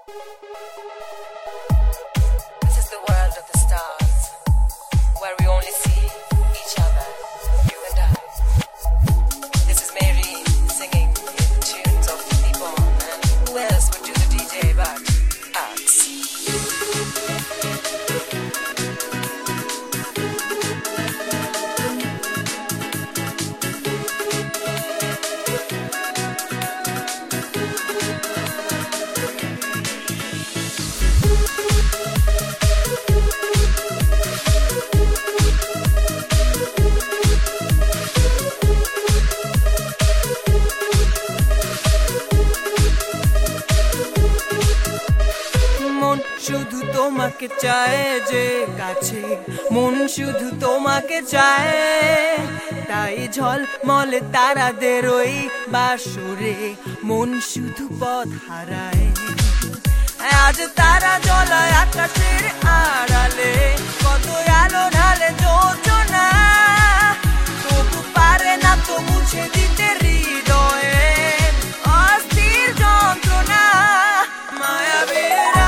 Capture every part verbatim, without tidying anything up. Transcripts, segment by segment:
This is the world of the stars, where we only see each other, you and I. This is Mary singing in tunes of Philly Bond, and who else would do the D J but us? শুধু তোমাকে চায় যে কাছে মন শুধু তোমাকে চায় তাই ঝলমলে তারাদের ওই বাসরে মন শুধু পথ হারায় আজ তারা জ্বলায় আকাশের আড়ালে কত আলো ঢালে যোজনা তবু পারে না তো মুছে দিতে হৃদয়ে অস্থির যন্ত্রণা মায়াবী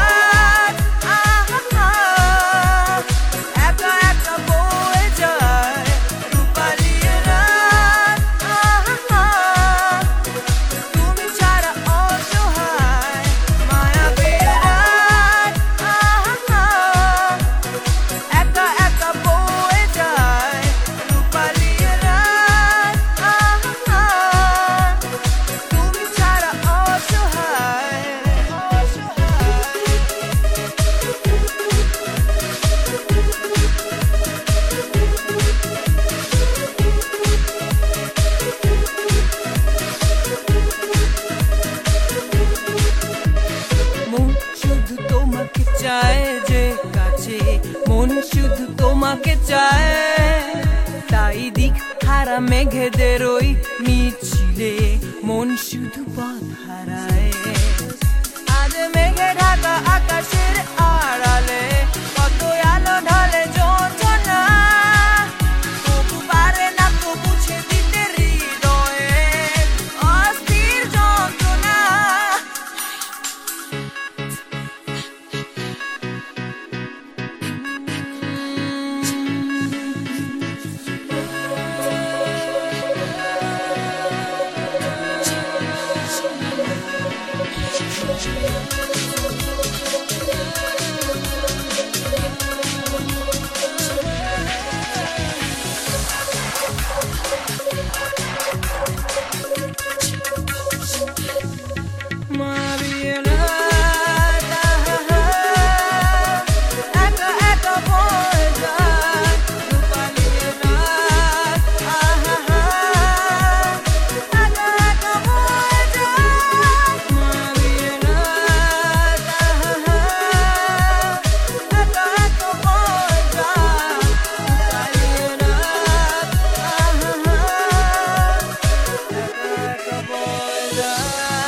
চায় যে কাছে মন শুধু তোমাকে চায় তাই দিক হারা মেঘেদের ওই মিছিলে মন শুধু পথ হারায় আজ মেঘে ঢাকা আকাশের আড়ালে কত আলো ঢালে যোজনা তবু পারে না তো মুছে দিতে হৃদয়ে অস্থির যন্ত্রণা the